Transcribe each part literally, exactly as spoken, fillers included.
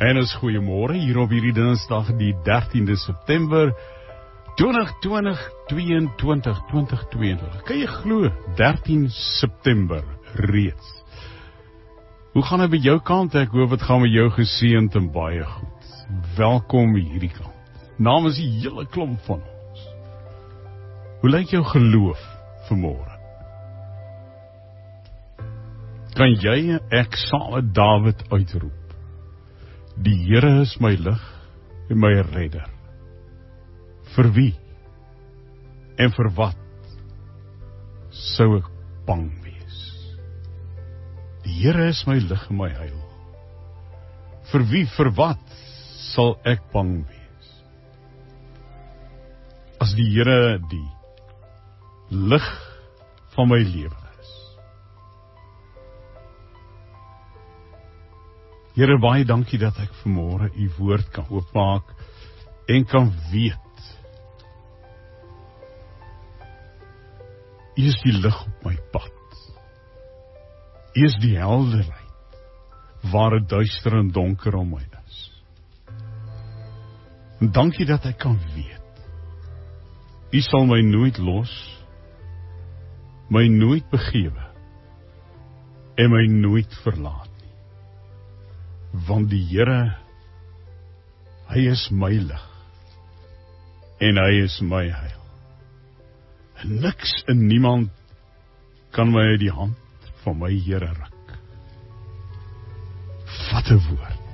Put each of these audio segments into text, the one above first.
En is goeiemôre hier op hierdie Dinsdag die dertiende September twintig twintig tweeëntwintig twintig tweeëntwintig. Kan jy glo dertien September reeds? Hoe gaan dit by jou kant? Ek hoop dit gaan met jou geseënd en baie goed. Welkom hierdie kant. Namens die hele klomp van ons. Hoe lyk jou geloof vanmôre? Kan jy ek saam met Dawid uitroep? Die Here is my lig en my redder. Vir wie en vir wat sou ek bang wees? Die Here is my lig en my heil. Vir wie, vir wat sal ek bang wees? As die Here die lig van my lewe is. Here, baie dankie dat ek vanmôre u woord kan oopmaak en kan weet. U is die lig op my pad. U is die helderheid waar dit duister en donker om my is. En dankie dat ek kan weet. U sal my nooit los, my nooit begewe en my nooit verlaat. Want die Here, hy is my lig en hy is my heil. En niks en niemand kan my uit die hand van my Here ruk. Wat 'n woord.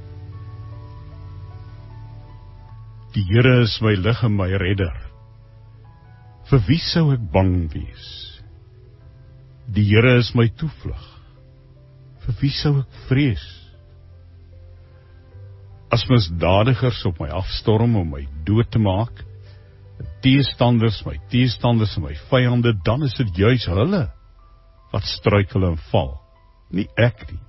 Die Here is my lig en my redder. Vir wie sou ek bang wees? Die Here is my toevlug. Vir wie sou ek vrees? As misdadigers op my afstorm om my dood te maak, teestanders, my teestanders en my vyande, dan is dit juis hulle wat struikel en val, nie ek nie.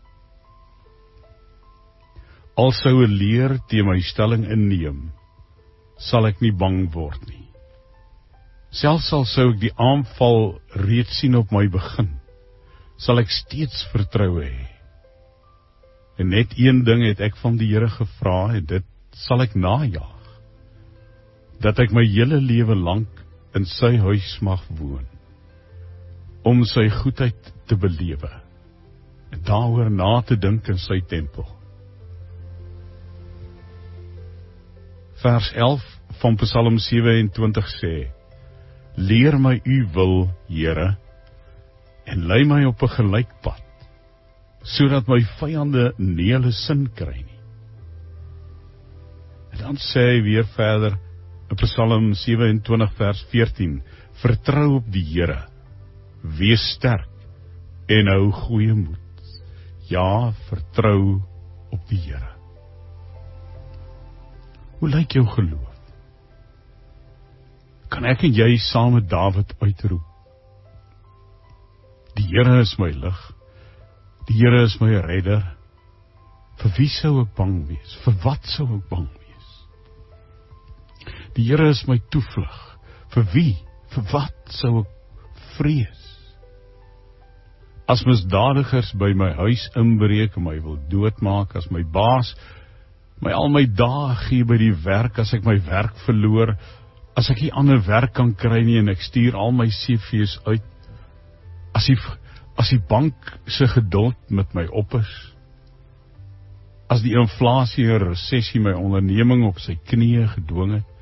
Al sou 'n leer teen my stelling inneem, sal ek nie bang word nie. Selfs al sou ek die aanval reeds sien op my begin, sal ek steeds vertroue hê. En net een ding het ek van die Here gevra, en dit sal ek najaag, dat ek my hele lewe lank in sy huis mag woon, om sy goedheid te belewe, en daaroor na te dink in sy tempel. Vers elf van Psalm sewe-en-twintig sê, leer my u wil, Here, en lei my op 'n gelyk pad, sodat my vyande nie hulle sin kry nie. En dan sê hy weer verder, in Psalm sewe-en-twintig vers veertien, vertrou op die Here, wees sterk en hou goeie moed. Ja, vertrou op die Here. Hoe lyk jou geloof? Kan ek en jy saam met Dawid uitroep? Die Here is my lig, die Here is my redder. Vir wie sou ek bang wees? Vir wat sou ek bang wees? Die Here is my toevlug. Vir wie? Vir wat sou ek vrees? As misdadigers by my huis inbreek en my wil doodmaak, as my baas my al my dae gee by die werk, as ek my werk verloor, as ek nie ander werk kan kry nie en ek stuur al my C V's uit, as die As die bank se geduld met my op is, as die inflasie en resessie my onderneming op sy knieë gedwing het,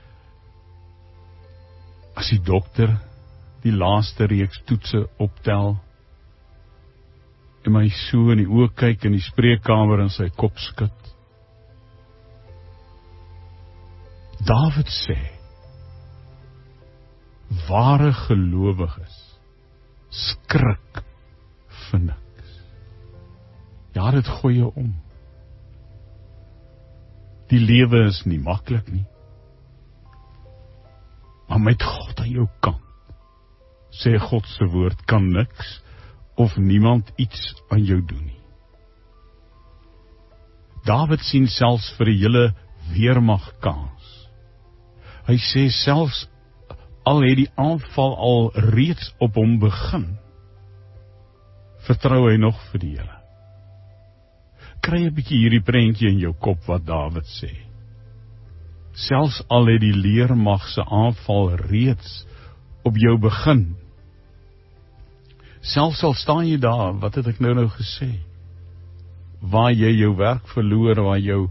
as die dokter die laaste reeks toetse optel, en my so in die oë kyk in die spreekkamer en sy kop skud. Dawid sê, ware gelowiges skrik vir niks. Ja, dit gooi jou om. Die lewe is nie maklik nie. Maar met God aan jou kant, sê God se woord, kan niks of niemand iets aan jou doen nie. Dawid sien selfs vir die hele weermag kans. Hy sê selfs al het die aanval al reeds op hom begin, vertrou hy nog vir die Here. kry 'n bietjie hierdie prentjie in jou kop wat Dawid sê. Selfs al het die leermag se aanval reeds op jou begin. Selfs al staan jy daar, wat het ek nou nou gesê? Waar jy jou werk verloor, waar jou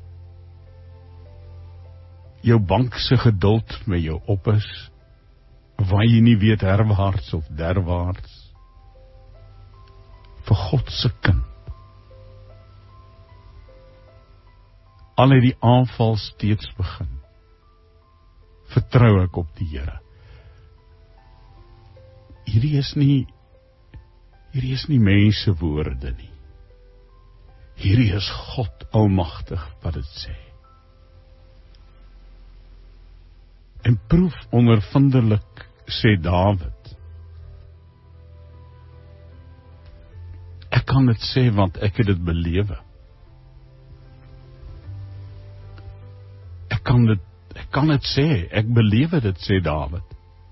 jou bank se geduld met jou op is, waar jy nie weet herwaarts of derwaarts, vir God se kind. Al het die aanval steeds begin, vertrou ek op die Here. Hierdie is nie, hierdie is nie mense woorde nie. Hierdie is God almagtig wat dit sê. En proef ondervindelik, sê Dawid. Ek kan dit sê, want ek het dit belewe. Ek kan dit, ek kan dit sê, ek belewe dit, sê Dawid.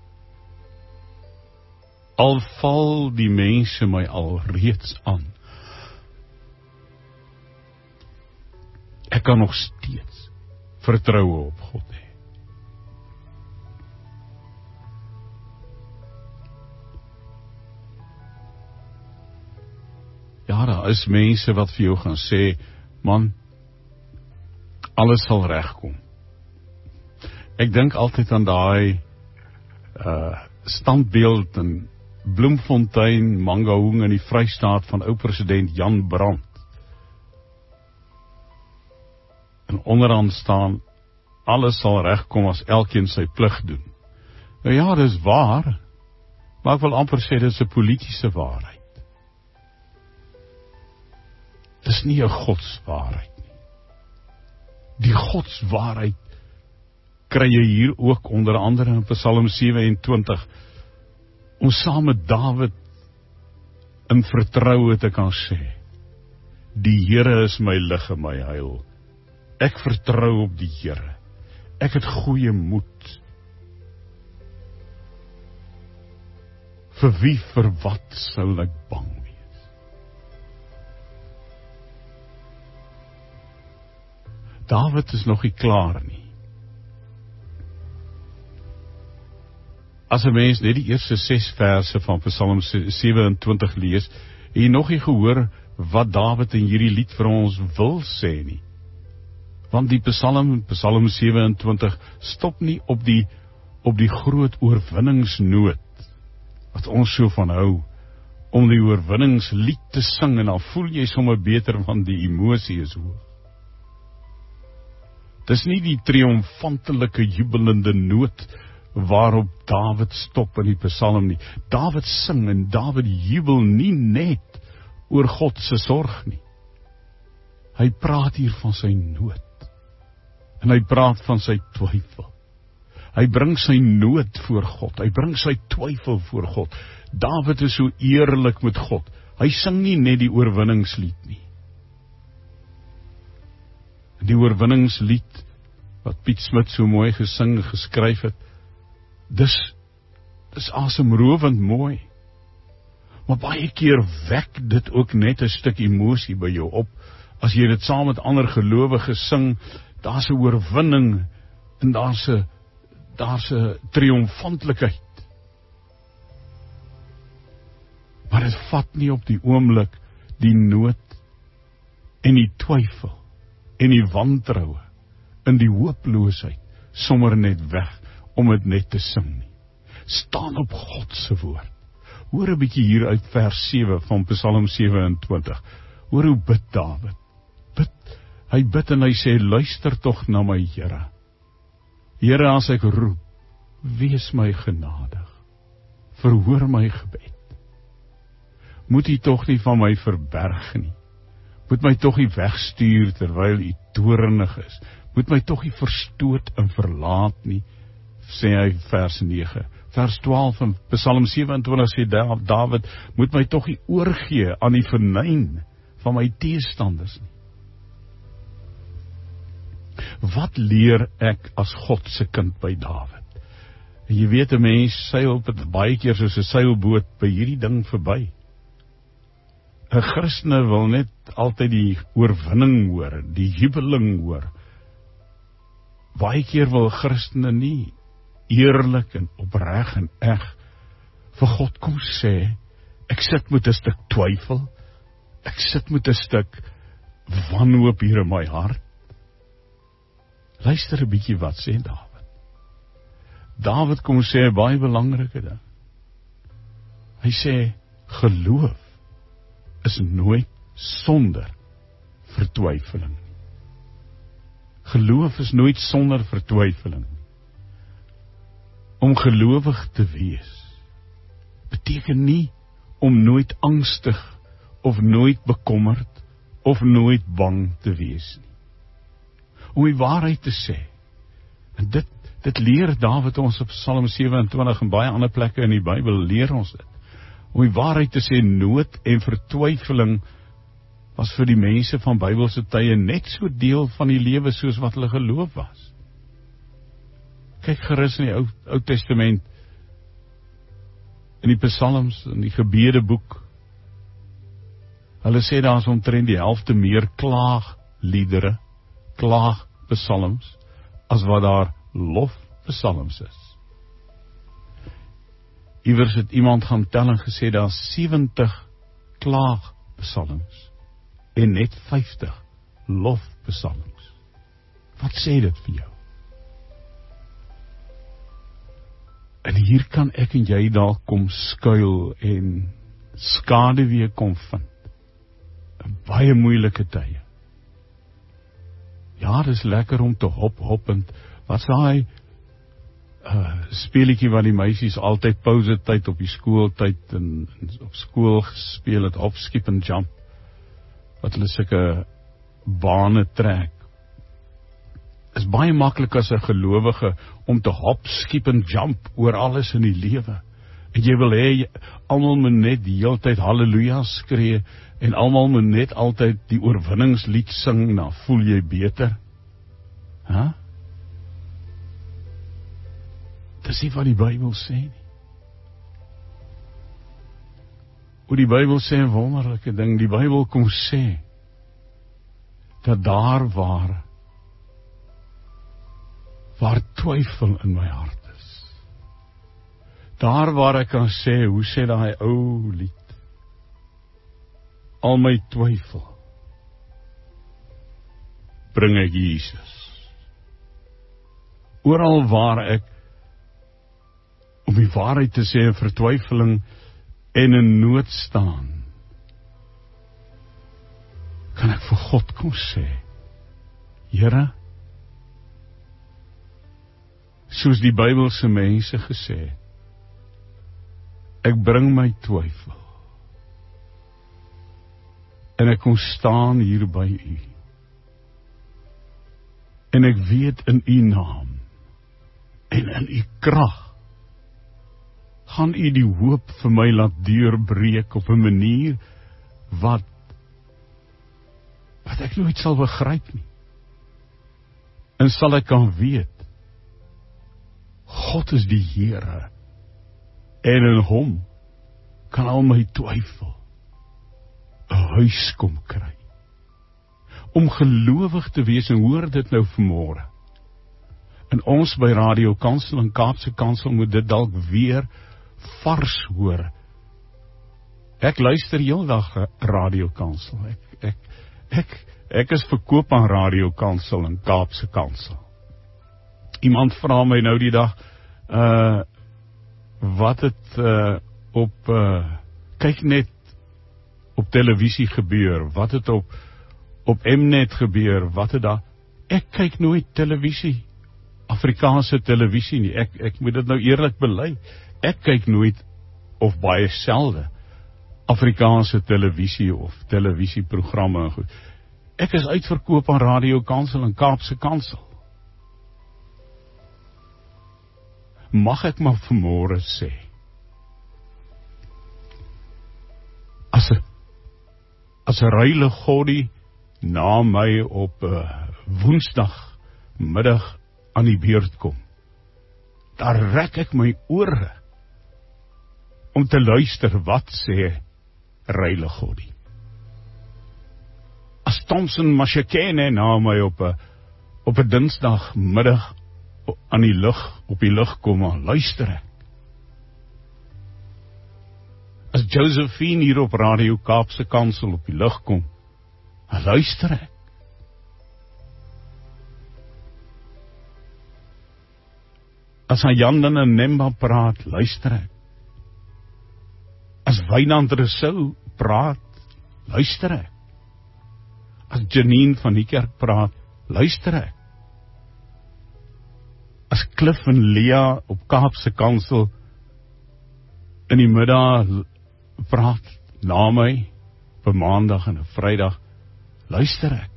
Al val die mense my al reeds aan, ek kan nog steeds vertroue op God hê. Ja, daar is mense wat vir jou gaan sê, man, alles sal regkom. Ek dink altyd aan daai uh, standbeeld in Bloemfontein, Mangaung in die Vrystaat van ou president Jan Brandt. En onderaan staan, alles sal regkom as elkeen sy plig doen. Nou ja, dit is waar, maar ek wil amper sê, dit is 'n politiese waarheid. Dit is nie 'n godswaarheid nie. Die godswaarheid kry jy hier ook onder andere in Psalm sewe-en-twintig, om saam met Dawid in vertroue te kan sê, die Here is my lig en my heil. Ek vertrou op die Here. Ek het goeie moed. Vir wie, vir wat sou ek bang wees? Dawid is nog nie klaar nie. As 'n mens net die eerste ses verse van Psalm sewe-en-twintig lees, het jy nog nie gehoor wat Dawid in hierdie lied vir ons wil sê nie. Want die Psalm, Psalm sewe-en-twintig, stop nie op die, op die groot oorwinningsnoot, wat ons so van hou, om die oorwinningslied te sing, en dan voel jy sommer beter, want die emosie is hoog. Dis nie die triomfantelike jubelende noot, waarop Dawid stop in die Psalm nie. Dawid sing en Dawid jubel nie net oor God se sorg nie. Hy praat hier van sy nood. En hy praat van sy twyfel. Hy bring sy nood voor God. Hy bring sy twyfel voor God. Dawid is so eerlik met God. Hy sing nie net die oorwinningslied nie. Die oorwinningslied wat Piet Smit so mooi gesing en geskryf het, dis dis asemrowend mooi. Maar baie keer wek dit ook net 'n stuk emosie by jou op. As jy dit saam met ander gelowiges sing, daar's 'n oorwinning en daar's 'n daar's 'n triomfantlikheid. Maar dit vat nie op die oomblik die nood en die twyfel en die wantroue en die hooploosheid sommer net weg om dit net te sing nie. Staan op God se woord. Hoor 'n bietjie hier uit vers sewe van Psalm sewe-en-twintig. Hoor hoe bid Dawid. Bid, hy bid en hy sê, luister tog na my Here. Here, as ek roep, wees my genadig. Verhoor my gebed. Moet U tog nie van my verberg nie. Moet my tog nie wegstuur terwyl U toornig is. Moet my tog nie verstoot en verlaat nie, sê hy vers nege. Vers twaalf van Psalm sewe-en-twintig sê Dawid, moet my tog nie oorgee aan die vernyn van my teestanders nie. Wat leer ek as God se kind by Dawid? En jy weet, 'n mens seil baie keer soos 'n seilboot by hierdie ding verby. 'n Christene wil net altyd die oorwinning hoor, die jubeling hoor. Baie keer wil Christene nie eerlik en opreg en eg vir God kom sê, ek sit met 'n stuk twyfel, ek sit met 'n stuk wanhoop hier in my hart. Luister 'n bietjie wat sê Dawid. Dawid kom sê 'n baie belangrike ding. Hy sê, geloof is nooit sonder vertwyfeling. Geloof is nooit sonder vertwyfeling. Om gelowig te wees beteken nie om nooit angstig of nooit bekommerd of nooit bang te wees nie. Om die waarheid te sê. En dit, dit leer Dawid ons op Psalm sewe-en-twintig en baie ander plekke in die Bybel leer ons dit. Om die waarheid te sê, nood en vertwyfeling was vir die mense van Bybelse tye net so deel van die lewe soos wat hulle geloof was. Kyk gerus in die Ou, Ou Testament, in die Psalms, in die gebedeboek. Hulle sê daar is omtrent die helfte meer klaagliedere, klaagpsalms, as wat daar lofpsalms is. Iewers het iemand gaan tel en gesê daar is sewentig klaagpsalms en net vyftig lofpsalms. Wat sê dit vir jou? En hier kan ek en jy dalk kom skuil en skaduwee kom vind. In baie moeilike tye. Ja, dit is lekker om te hop, hoppend. Wat sê hy? Uh, speletjie wat die meisies altyd pause tyd op die skooltyd en, en op skool gespeel het, hop, skip en jump. Wat hulle sulke bane trek. Is baie maklik as 'n gelowige om te hop, skip en jump oor alles in die lewe. En jy wil hê almal moet net die hele tyd halleluja skree en almal moet net altyd die oorwinningslied sing, dan voel jy beter. Hæ? Huh? Dis nie wat die Bybel sê nie. Hoe die Bybel sê 'n wonderlike ding, die Bybel kom sê dat daar waar waar twyfel in my hart is. Daar waar ek kan sê, hoe sê daai ou lied? Al my twyfel bring ek Jesus. Oral waar ek om die waarheid te sê, 'n vertwyfeling en 'n nood staan, kan ek vir God kom sê, Here, soos die Bybelse mense gesê, ek bring my twyfel, en ek kom staan hier by U, en ek weet in U naam, en in U krag, gaan U die hoop vir my laat deurbreek op 'n manier wat wat ek nooit sal begryp nie. En sal ek kan weet, God is die Here, en in Hom kan al my twyfel 'n huis kom kry. Om gelowig te wees, en hoor dit nou vanmôre. En ons by Radio Kansel en Kaapse Kansel moet dit dalk weer vars hoor. Ek luister heeldag Radio Kansel. Ek ek ek ek is verkoop aan Radio Kansel en Kaapse Kansel. Iemand vra my nou die dag, uh wat het uh op uh kyk net op televisie gebeur, wat het op op Mnet gebeur, wat het daar? Ek kyk nooit televisie, Afrikaanse televisie nie. Ek ek moet dit nou eerlik bely. Ek kyk nooit of baie selde Afrikaanse televisie of televisieprogramme en goed. Ek is uitverkoop aan Radio Kansel en Kaapse Kansel. Mag ek maar vanmôre sê, as 'n as 'n ruile goddy na my op uh, Woensdag middag aan die beurt kom, daar rek ek my ore om te luister wat sê ruile goddy. As Thompson Mashakene na my op 'n op 'n dinsdagmiddag aan die lug, op die lug kom, maar luister ek. As Josephine hier op Radio Kaapse Kansel op die lug kom, dan luister ek. As hy Jan en Nemba praat, luister ek. As Wynand Rousseau praat, luister ek. As Janine van die kerk praat, luister ek. As Cliff en Lea op Kaapse Kansel in die middag praat na my, op 'n maandag en 'n vrydag, luister ek.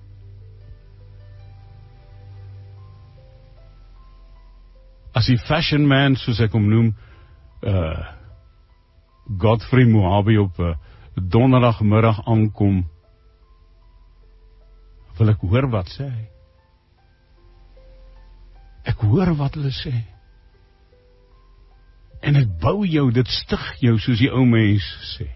As die fashion man, soos ek hom noem, uh, Godfrey Moabi op 'n donderdagmiddag aankom, wil ek hoor wat sê hy. Ek hoor wat hulle sê. En dit bou jou, dit stig jou, soos die ou mens sê.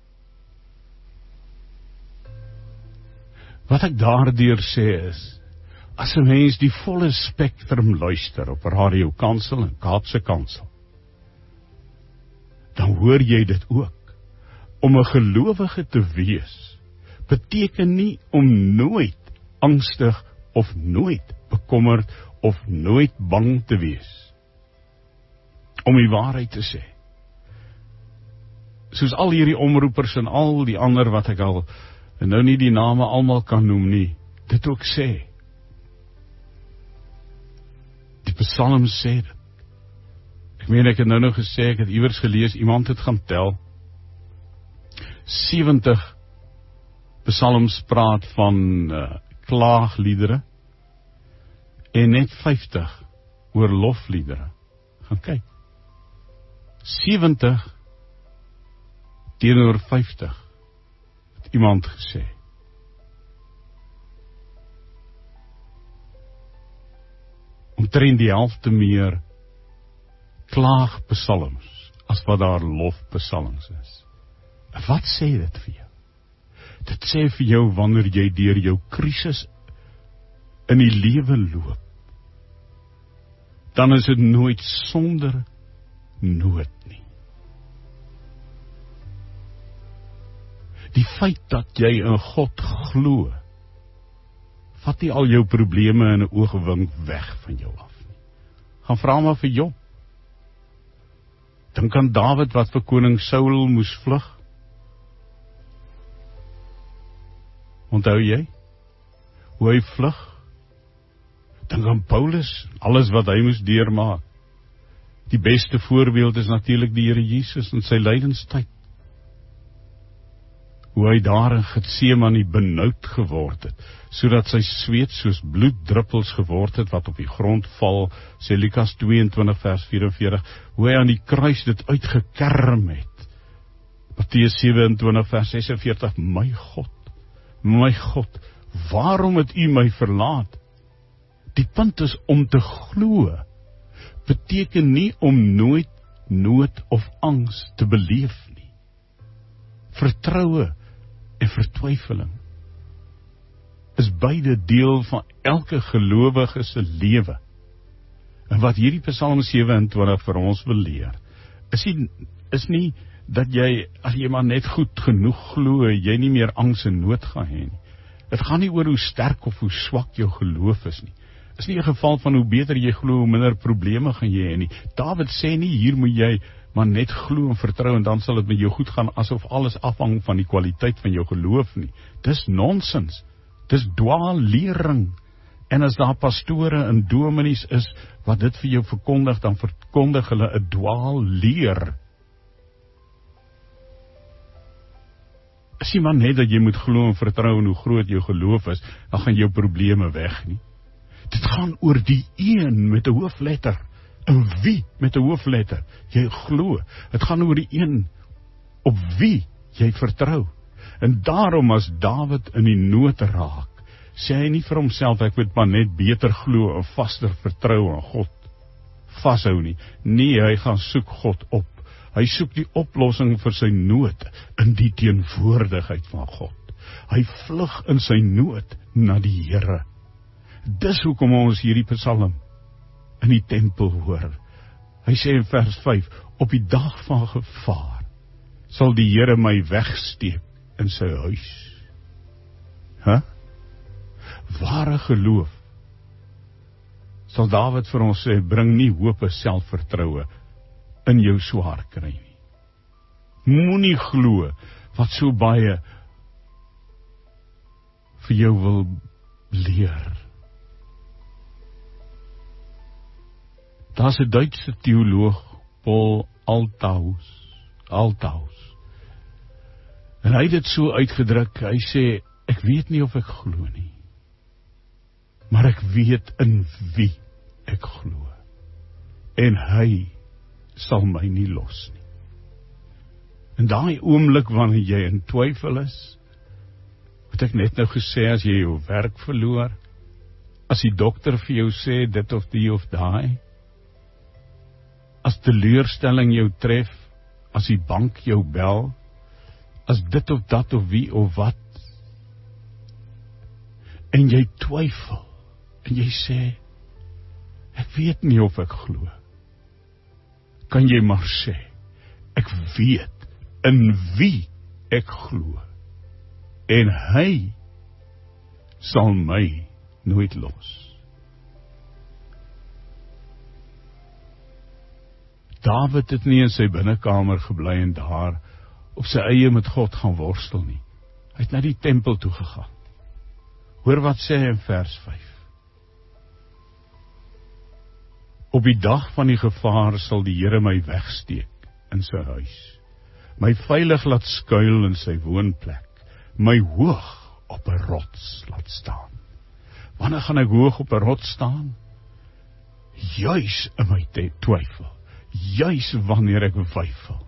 Wat ek daardeur sê is, as 'n mens die volle spektrum luister op Radio Kansel en Kaapse Kansel, dan hoor jy dit ook. Om 'n gelowige te wees, beteken nie om nooit angstig of nooit bekommerd of nooit bang te wees. Om die waarheid te sê. Soos al hierdie omroepers en al die ander wat ek al, en nou nie die name almal kan noem nie, dit ook sê. Die Psalm sê dit. Ek meen, ek het nou nog gesê, ek het iewers gelees, iemand het gaan tel, sewentig psalms praat van uh, klaagliedere, en net vyftig oor lofliedere. Gaan kyk. sewentig teenoor vyftig, het iemand gesê. Omtrent die helfte meer klaagpsalms as wat daar lofpsalms is. Wat sê dit vir jou? Dit sê vir jou wanneer jy deur jou krisis in die lewe loop, dan is dit nooit sonder nood nie. Die feit dat jy in God glo, vat nie al jou probleme in 'n oogwink weg van jou af nie. Gaan vra maar vir Job. Dink aan Dawid wat vir koning Saul moes vlug. Onthou jy hoe hy vlug? Dink aan Paulus, alles wat hy moes deurmaak. Die beste voorbeeld is natuurlik die Here Jesus in sy lydenstyd. Hoe hy daar in Getsemane benoud geword het, sodat sy sweet soos bloeddruppels geword het wat op die grond val, sê Lukas tweeëntwintig vers vyf en veertig, hoe hy aan die kruis dit uitgekerm het. Matteus sewe-en-twintig vers ses en veertig, my God, my God, waarom het U my verlaat? Die punt is om te glo, beteken nie om nooit nood of angs te beleef nie. Vertroue en vertwyfeling is beide deel van elke gelowige se lewe. En wat hierdie Psalm sewe-en-twintig vir ons wil leer, is nie, is nie dat jy, as jy maar net goed genoeg glo, jy nie meer angs en nood gaan hê nie. Dit gaan nie oor hoe sterk of hoe swak jou geloof is nie. Dit is nie 'n geval van hoe beter jy glo, hoe minder probleme gaan jy hê nie. Dawid sê nie, hier moet jy maar net glo en vertrou en dan sal dit met jou goed gaan, asof alles afhang van die kwaliteit van jou geloof nie. Dis nonsens. Dis dwaallering. En as daar pastore en dominees is wat dit vir jou verkondig, dan verkondig hulle 'n dwaalleer. As jy maar net dat jy moet glo en vertrou en hoe groot jou geloof is, dan gaan jou probleme weg nie. Dit gaan oor die een met 'n hoofletter. En wie met 'n hoofletter jy glo. Dit gaan oor die een op wie jy vertrou. En daarom as Dawid in die nood raak, sê hy nie vir homself, ek moet maar net beter glo en vaster vertrou aan God vashou nie. Nee, hy gaan soek God op. Hy soek die oplossing vir sy nood in die teenwoordigheid van God. Hy vlug in sy nood na die Here. Dis hoekom ons hierdie psalm in die tempel hoor. Hy sê in vers vyf, op die dag van gevaar sal die Here my wegsteek in sy huis. Huh? Ware geloof, sal Dawid vir ons sê, bring nie hoop en selfvertroue in jou swaar kry nie. Moenie glo wat so baie vir jou wil leer. Daar's 'n Duitse teoloog, Paul Althaus, Althaus. En hy het dit so uitgedruk, hy sê, ek weet nie of ek glo nie, maar ek weet in wie ek glo. En hy sal my nie los nie. In daai oomblik wanneer jy in twyfel is, wat ek net nou gesê, as jy jou werk verloor, as die dokter vir jou sê, dit of die of daai, as teleurstelling jou tref, as die bank jou bel, as dit of dat of wie of wat, en jy twyfel, en jy sê, ek weet nie of ek glo, kan jy maar sê, ek weet in wie ek glo, en hy sal my nooit los. Dawid het nie in sy binnekamer gebly en daar op sy eie met God gaan worstel nie. Hy het na die tempel toe gegaan. Hoor wat sê hy in vers vyf. Op die dag van die gevaar sal die Here my wegsteek in sy huis, my veilig laat skuil in sy woonplek, my hoog op 'n rots laat staan. Wanneer gaan ek hoog op 'n rots staan? Juis in my twyfel, juis wanneer ek weifel.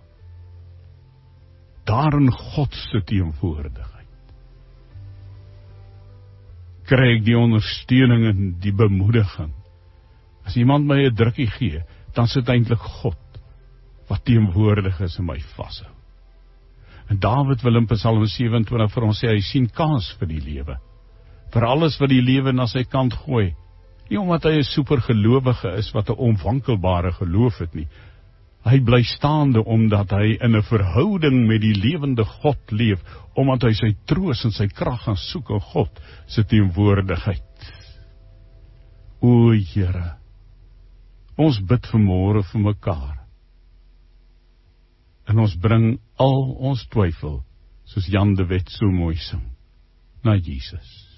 Daar in God se teenwoordigheid kry ek die ondersteuning en die bemoediging. As iemand my 'n drukkie gee, dan sit eintlik God wat teenwoordig is en my vashou. En Dawid wil in Psalm sewe en twintig vir ons sê, hy sien kans vir die lewe, vir alles wat die lewe na sy kant gooi, nie omdat hy 'n supergelowige is wat 'n onwankelbare geloof het nie. Hy bly staande omdat hy in 'n verhouding met die lewende God leef, omdat hy sy troos en sy krag gaan soek in God se teenwoordigheid. O Here, ons bid vanmôre vir mekaar, en ons bring al ons twyfel, soos Jan de Wet so mooi sing, na Jesus.